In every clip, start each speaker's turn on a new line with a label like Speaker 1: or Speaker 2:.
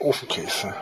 Speaker 1: Ofenkäse.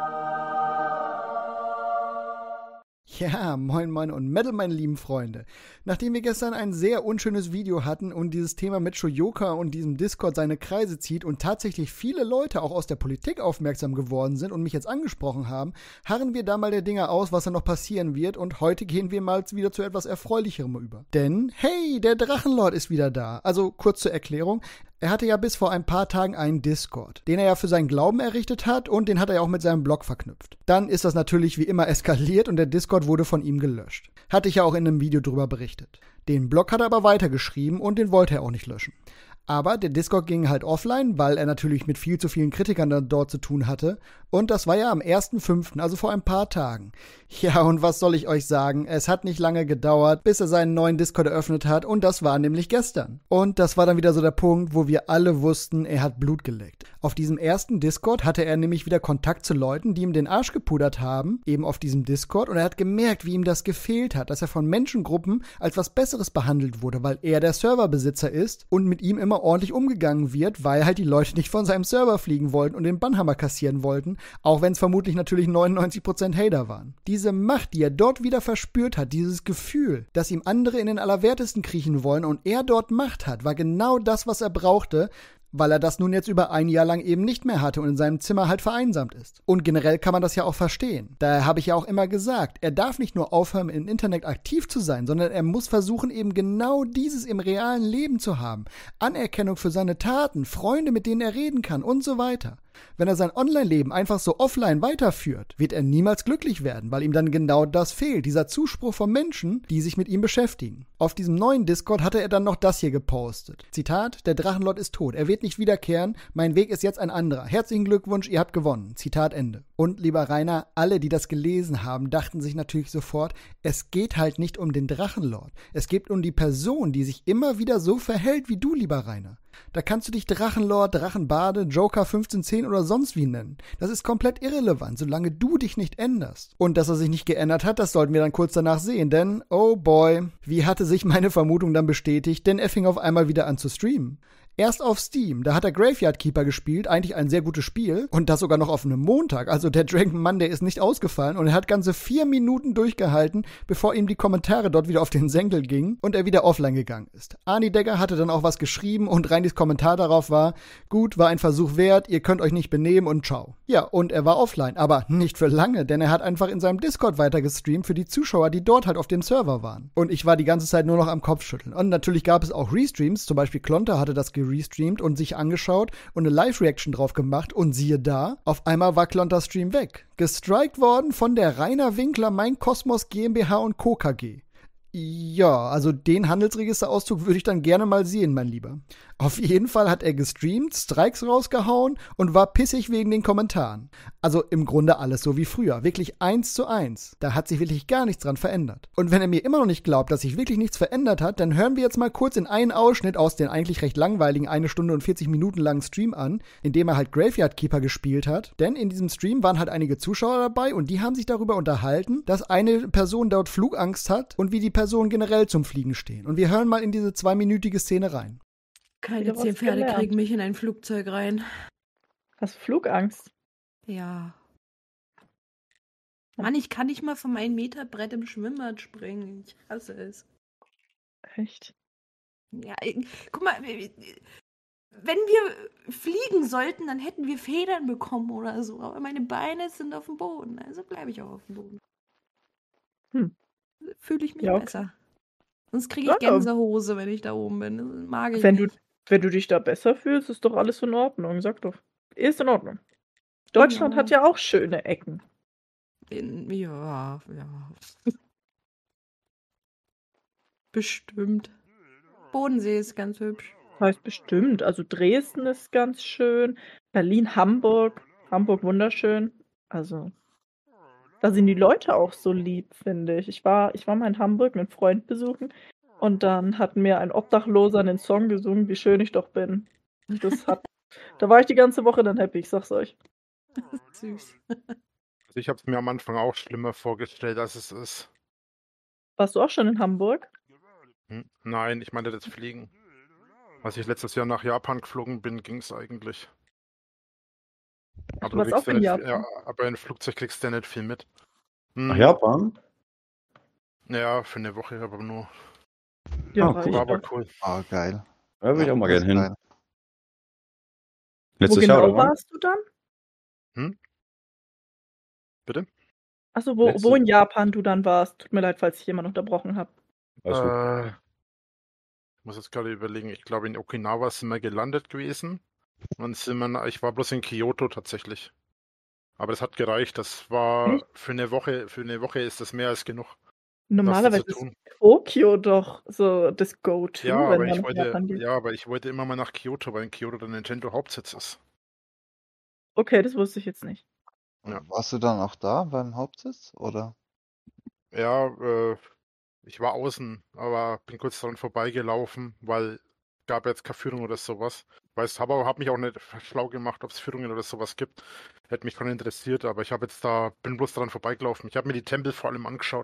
Speaker 2: Ja, moin moin und Metal, meine lieben Freunde. Nachdem wir gestern ein sehr unschönes Video hatten und dieses Thema mit Shoyoka und diesem Discord seine Kreise zieht und tatsächlich viele Leute auch aus der Politik aufmerksam geworden sind und mich jetzt angesprochen haben, harren wir da mal der Dinge aus, was da noch passieren wird, und heute gehen wir mal wieder zu etwas Erfreulicherem über. Denn, hey, der Drachenlord ist wieder da. Also kurz zur Erklärung. Er hatte ja bis vor ein paar Tagen einen Discord, den er ja für seinen Glauben errichtet hat, und den hat er ja auch mit seinem Blog verknüpft. Dann ist das natürlich wie immer eskaliert und der Discord wurde von ihm gelöscht. Hatte ich ja auch in einem Video drüber berichtet. Den Blog hat er aber weitergeschrieben und den wollte er auch nicht löschen. Aber der Discord ging halt offline, weil er natürlich mit viel zu vielen Kritikern dort zu tun hatte. Und das war ja am 1.5., also vor ein paar Tagen. Ja, und was soll ich euch sagen? Es hat nicht lange gedauert, bis er seinen neuen Discord eröffnet hat, und das war nämlich gestern. Und das war dann wieder so der Punkt, wo wir alle wussten, er hat Blut geleckt. Auf diesem ersten Discord hatte er nämlich wieder Kontakt zu Leuten, die ihm den Arsch gepudert haben, eben auf diesem Discord, und er hat gemerkt, wie ihm das gefehlt hat, dass er von Menschengruppen als was Besseres behandelt wurde, weil er der Serverbesitzer ist und mit ihm immer ordentlich umgegangen wird, weil halt die Leute nicht von seinem Server fliegen wollten und den Bannhammer kassieren wollten, auch wenn es vermutlich natürlich 99% Hater waren. Diese Macht, die er dort wieder verspürt hat, dieses Gefühl, dass ihm andere in den Allerwertesten kriechen wollen und er dort Macht hat, war genau das, was er brauchte, weil er das nun jetzt über ein Jahr lang eben nicht mehr hatte und in seinem Zimmer halt vereinsamt ist. Und generell kann man das ja auch verstehen. Daher habe ich ja auch immer gesagt, er darf nicht nur aufhören, im Internet aktiv zu sein, sondern er muss versuchen, eben genau dieses im realen Leben zu haben. Anerkennung für seine Taten, Freunde, mit denen er reden kann und so weiter. Wenn er sein Online-Leben einfach so offline weiterführt, wird er niemals glücklich werden, weil ihm dann genau das fehlt, dieser Zuspruch von Menschen, die sich mit ihm beschäftigen. Auf diesem neuen Discord hatte er dann noch das hier gepostet. Zitat: Der Drachenlord ist tot, er wird nicht wiederkehren, mein Weg ist jetzt ein anderer. Herzlichen Glückwunsch, ihr habt gewonnen. Zitat Ende. Und lieber Rainer, alle, die das gelesen haben, dachten sich natürlich sofort, es geht halt nicht um den Drachenlord. Es geht um die Person, die sich immer wieder so verhält wie du, lieber Rainer. Da kannst du dich Drachenlord, Drachenbade, Joker 1510 oder sonst wie nennen. Das ist komplett irrelevant, solange du dich nicht änderst. Und dass er sich nicht geändert hat, das sollten wir dann kurz danach sehen, denn, oh boy, wie hatte sich meine Vermutung dann bestätigt, denn er fing auf einmal wieder an zu streamen. Erst auf Steam, da hat er Graveyard Keeper gespielt, eigentlich ein sehr gutes Spiel, und das sogar noch auf einem Montag. Also der Dragon Monday ist nicht ausgefallen und er hat ganze 4 Minuten durchgehalten, bevor ihm die Kommentare dort wieder auf den Senkel gingen und er wieder offline gegangen ist. Arnie Degger hatte dann auch was geschrieben und Reinis Kommentar darauf war: Gut, war ein Versuch wert, ihr könnt euch nicht benehmen und ciao. Ja, und er war offline, aber nicht für lange, denn er hat einfach in seinem Discord weiter gestreamt für die Zuschauer, die dort halt auf dem Server waren. Und ich war die ganze Zeit nur noch am Kopfschütteln. Und natürlich gab es auch Restreams, zum Beispiel Klonter hatte das gerestreamt und sich angeschaut und eine Live-Reaction drauf gemacht, und siehe da, auf einmal war Klonters Stream weg. Gestrikt worden von der Rainer Winkler Mein Kosmos GmbH und Co. KG. Ja, also den Handelsregisterauszug würde ich dann gerne mal sehen, mein Lieber. Auf jeden Fall hat er gestreamt, Strikes rausgehauen und war pissig wegen den Kommentaren. Also im Grunde alles so wie früher, wirklich 1:1. Da hat sich wirklich gar nichts dran verändert. Und wenn er mir immer noch nicht glaubt, dass sich wirklich nichts verändert hat, dann hören wir jetzt mal kurz in einen Ausschnitt aus den eigentlich recht langweiligen 1 Stunde und 40 Minuten langen Stream an, in dem er halt Graveyard Keeper gespielt hat. Denn in diesem Stream waren halt einige Zuschauer dabei und die haben sich darüber unterhalten, dass eine Person dort Flugangst hat und wie die Personen generell zum Fliegen stehen. Und wir hören mal in diese 2-minütige Szene rein.
Speaker 3: Keine 10 Pferde kriegen mich in ein Flugzeug rein.
Speaker 4: Hast du Flugangst?
Speaker 3: Ja. Mann, ich kann nicht mal von meinem Meterbrett im Schwimmbad springen. Ich hasse es.
Speaker 4: Echt?
Speaker 3: Ja, guck mal, wenn wir fliegen sollten, dann hätten wir Federn bekommen oder so. Aber meine Beine sind auf dem Boden, also bleibe ich auch auf dem Boden. Fühle ich mich besser. Sonst kriege ich Gänsehose, wenn ich da oben bin. Das mag ich nicht.
Speaker 4: Wenn du dich da besser fühlst, ist doch alles in Ordnung. Sag doch. Ist in Ordnung. Deutschland hat ja auch schöne Ecken.
Speaker 3: Ja. Bestimmt. Bodensee ist ganz hübsch.
Speaker 4: Heißt bestimmt. Also Dresden ist ganz schön. Berlin, Hamburg. Hamburg wunderschön. Also da sind die Leute auch so lieb, finde ich. Ich war mal in Hamburg einen Freund besuchen und dann hat mir ein Obdachloser einen Song gesungen, wie schön ich doch bin. Da war ich die ganze Woche dann happy, ich sag's euch.
Speaker 3: Süß.
Speaker 1: Also ich habe es mir am Anfang auch schlimmer vorgestellt, als es ist.
Speaker 4: Warst du auch schon in Hamburg?
Speaker 1: Nein, ich meinte das Fliegen. Als ich letztes Jahr nach Japan geflogen bin, ging es eigentlich.
Speaker 4: Ach,
Speaker 1: Aber
Speaker 4: du
Speaker 1: du
Speaker 4: warst
Speaker 1: kriegst
Speaker 4: auch
Speaker 1: ja
Speaker 4: in
Speaker 1: nicht viel,
Speaker 4: Japan?
Speaker 1: aber in Flugzeug kriegst du ja nicht viel mit.
Speaker 5: Nach Japan?
Speaker 1: Ja, für eine Woche aber nur.
Speaker 4: Ja,
Speaker 5: Ah,
Speaker 4: reicht
Speaker 5: cool.
Speaker 1: War aber
Speaker 4: doch.
Speaker 1: cool.
Speaker 6: Ah, geil.
Speaker 5: Da würde ich auch mal
Speaker 6: das
Speaker 5: gerne
Speaker 6: ist
Speaker 5: hin.
Speaker 6: geil.
Speaker 4: Wo
Speaker 5: Letztes Jahr,
Speaker 4: genau
Speaker 5: oder wann?
Speaker 4: warst du dann?
Speaker 1: Bitte?
Speaker 4: Achso, wo
Speaker 5: Letzte-
Speaker 4: in Japan du dann warst. Tut mir leid, falls ich jemanden unterbrochen habe.
Speaker 5: Alles gut.
Speaker 1: Ich muss jetzt gerade überlegen, ich glaube in Okinawa sind wir gelandet gewesen. Und ich war bloß in Kyoto tatsächlich. Aber das hat gereicht. Das war
Speaker 4: Echt?
Speaker 1: für eine Woche ist das mehr als genug.
Speaker 4: Normalerweise
Speaker 1: zu
Speaker 4: ist
Speaker 1: tun.
Speaker 4: Tokio doch so das Go-To,
Speaker 1: Ja,
Speaker 4: wenn
Speaker 1: aber
Speaker 4: man nach Japan geht.
Speaker 1: ich wollte immer mal nach Kyoto, weil in Kyoto der Nintendo Hauptsitz ist.
Speaker 4: Okay, das wusste ich jetzt nicht.
Speaker 1: Ja.
Speaker 6: Warst du dann auch da beim Hauptsitz? Oder?
Speaker 1: Ja, ich war außen, aber bin kurz daran vorbeigelaufen, weil gab jetzt keine Führung oder sowas. Hab mich auch nicht schlau gemacht, ob es Führungen oder sowas gibt. Hätte mich schon interessiert, aber bin bloß daran vorbeigelaufen. Ich habe mir die Tempel vor allem angeschaut.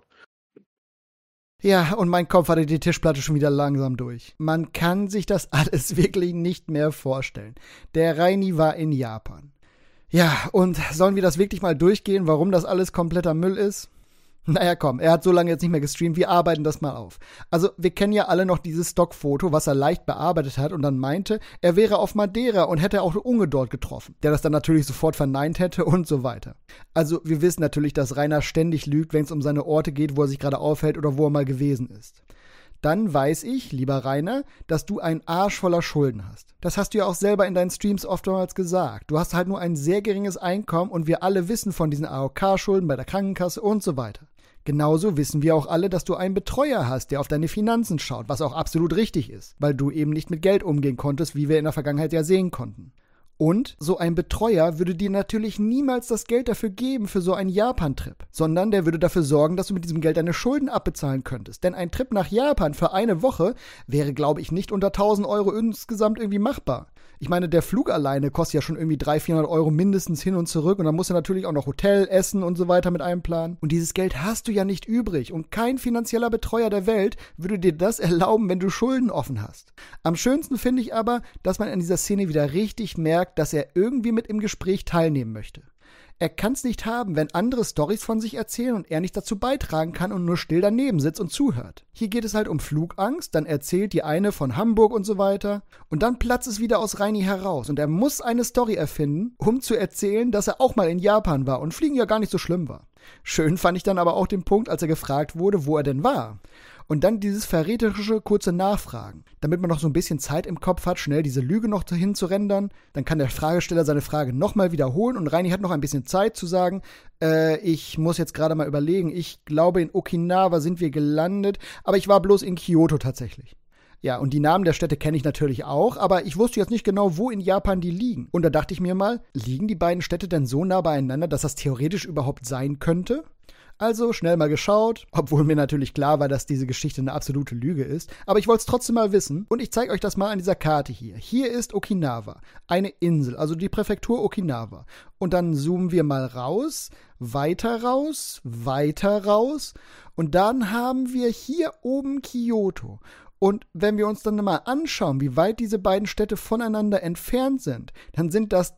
Speaker 2: Ja, und mein Kopf hatte die Tischplatte schon wieder langsam durch. Man kann sich das alles wirklich nicht mehr vorstellen. Der Reini war in Japan. Ja, und sollen wir das wirklich mal durchgehen, warum das alles kompletter Müll ist? Naja, komm, er hat so lange jetzt nicht mehr gestreamt, wir arbeiten das mal auf. Also, wir kennen ja alle noch dieses Stockfoto, was er leicht bearbeitet hat und dann meinte, er wäre auf Madeira und hätte auch Unge dort getroffen, der das dann natürlich sofort verneint hätte und so weiter. Also, wir wissen natürlich, dass Rainer ständig lügt, wenn es um seine Orte geht, wo er sich gerade aufhält oder wo er mal gewesen ist. Dann weiß ich, lieber Rainer, dass du einen Arsch voller Schulden hast. Das hast du ja auch selber in deinen Streams oftmals gesagt. Du hast halt nur ein sehr geringes Einkommen und wir alle wissen von diesen AOK-Schulden bei der Krankenkasse und so weiter. Genauso wissen wir auch alle, dass du einen Betreuer hast, der auf deine Finanzen schaut, was auch absolut richtig ist, weil du eben nicht mit Geld umgehen konntest, wie wir in der Vergangenheit ja sehen konnten. Und so ein Betreuer würde dir natürlich niemals das Geld dafür geben für so einen Japan-Trip, sondern der würde dafür sorgen, dass du mit diesem Geld deine Schulden abbezahlen könntest. Denn ein Trip nach Japan für eine Woche wäre, glaube ich, nicht unter 1.000 Euro insgesamt irgendwie machbar. Ich meine, der Flug alleine kostet ja schon irgendwie 300-400 Euro mindestens hin und zurück und dann musst du natürlich auch noch Hotel, Essen und so weiter mit einplanen. Und dieses Geld hast du ja nicht übrig und kein finanzieller Betreuer der Welt würde dir das erlauben, wenn du Schulden offen hast. Am schönsten finde ich aber, dass man in dieser Szene wieder richtig merkt, dass er irgendwie mit im Gespräch teilnehmen möchte. Er kann es nicht haben, wenn andere Storys von sich erzählen und er nicht dazu beitragen kann und nur still daneben sitzt und zuhört. Hier geht es halt um Flugangst, dann erzählt die eine von Hamburg und so weiter und dann platzt es wieder aus Reini heraus und er muss eine Story erfinden, um zu erzählen, dass er auch mal in Japan war und Fliegen ja gar nicht so schlimm war. Schön fand ich dann aber auch den Punkt, als er gefragt wurde, wo er denn war. Und dann dieses verräterische kurze Nachfragen, damit man noch so ein bisschen Zeit im Kopf hat, schnell diese Lüge noch hinzurendern. Dann kann der Fragesteller seine Frage nochmal wiederholen und Reini hat noch ein bisschen Zeit zu sagen, ich muss jetzt gerade mal überlegen, ich glaube in Okinawa sind wir gelandet, aber ich war bloß in Kyoto tatsächlich. Ja, und die Namen der Städte kenne ich natürlich auch, aber ich wusste jetzt nicht genau, wo in Japan die liegen. Und da dachte ich mir mal, liegen die beiden Städte denn so nah beieinander, dass das theoretisch überhaupt sein könnte? Also schnell mal geschaut, obwohl mir natürlich klar war, dass diese Geschichte eine absolute Lüge ist. Aber ich wollte es trotzdem mal wissen und ich zeige euch das mal an dieser Karte hier. Hier ist Okinawa, eine Insel, also die Präfektur Okinawa. Und dann zoomen wir mal raus, weiter raus, weiter raus. Und dann haben wir hier oben Kyoto. Und wenn wir uns dann mal anschauen, wie weit diese beiden Städte voneinander entfernt sind, dann sind das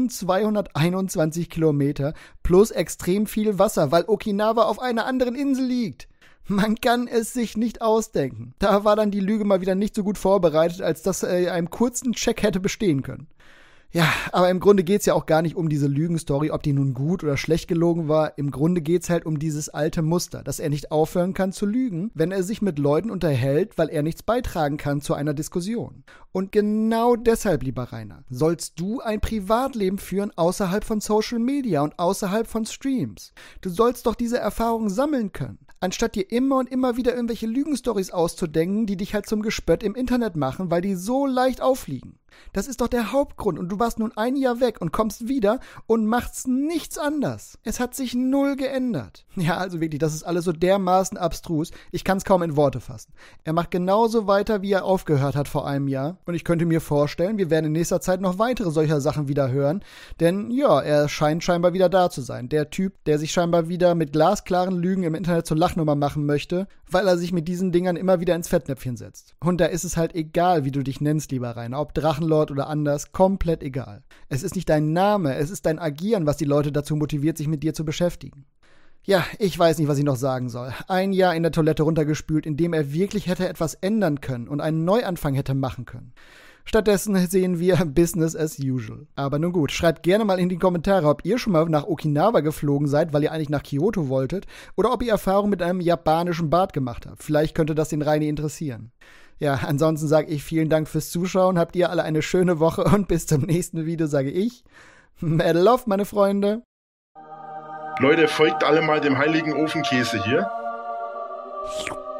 Speaker 2: 1221 Kilometer plus extrem viel Wasser, weil Okinawa auf einer anderen Insel liegt. Man kann es sich nicht ausdenken. Da war dann die Lüge mal wieder nicht so gut vorbereitet, als dass einem kurzen Check hätte bestehen können. Ja, aber im Grunde geht's ja auch gar nicht um diese Lügenstory, ob die nun gut oder schlecht gelogen war. Im Grunde geht's halt um dieses alte Muster, dass er nicht aufhören kann zu lügen, wenn er sich mit Leuten unterhält, weil er nichts beitragen kann zu einer Diskussion. Und genau deshalb, lieber Rainer, sollst du ein Privatleben führen außerhalb von Social Media und außerhalb von Streams. Du sollst doch diese Erfahrung sammeln können, anstatt dir immer und immer wieder irgendwelche Lügenstories auszudenken, die dich halt zum Gespött im Internet machen, weil die so leicht auffliegen. Das ist doch der Hauptgrund und du warst nun ein Jahr weg und kommst wieder und machst nichts anders. Es hat sich null geändert. Ja, also wirklich, das ist alles so dermaßen abstrus, ich kann es kaum in Worte fassen. Er macht genauso weiter, wie er aufgehört hat vor einem Jahr und ich könnte mir vorstellen, wir werden in nächster Zeit noch weitere solcher Sachen wieder hören, denn ja, er scheint scheinbar wieder da zu sein. Der Typ, der sich scheinbar wieder mit glasklaren Lügen im Internet zur Lachnummer machen möchte, weil er sich mit diesen Dingern immer wieder ins Fettnäpfchen setzt. Und da ist es halt egal, wie du dich nennst, lieber Rainer, ob Drachen Drachenlord oder anders, komplett egal. Es ist nicht dein Name, es ist dein Agieren, was die Leute dazu motiviert, sich mit dir zu beschäftigen. Ja, ich weiß nicht, was ich noch sagen soll. Ein Jahr in der Toilette runtergespült, in dem er wirklich hätte etwas ändern können und einen Neuanfang hätte machen können. Stattdessen sehen wir Business as usual. Aber nun gut, schreibt gerne mal in die Kommentare, ob ihr schon mal nach Okinawa geflogen seid, weil ihr eigentlich nach Kyoto wolltet, oder ob ihr Erfahrung mit einem japanischen Bad gemacht habt. Vielleicht könnte das den Reini interessieren. Ja, ansonsten sage ich vielen Dank fürs Zuschauen, habt ihr alle eine schöne Woche und bis zum nächsten Video sage ich, Mad Love, meine Freunde.
Speaker 7: Leute, folgt alle mal dem heiligen Ofenkäse hier.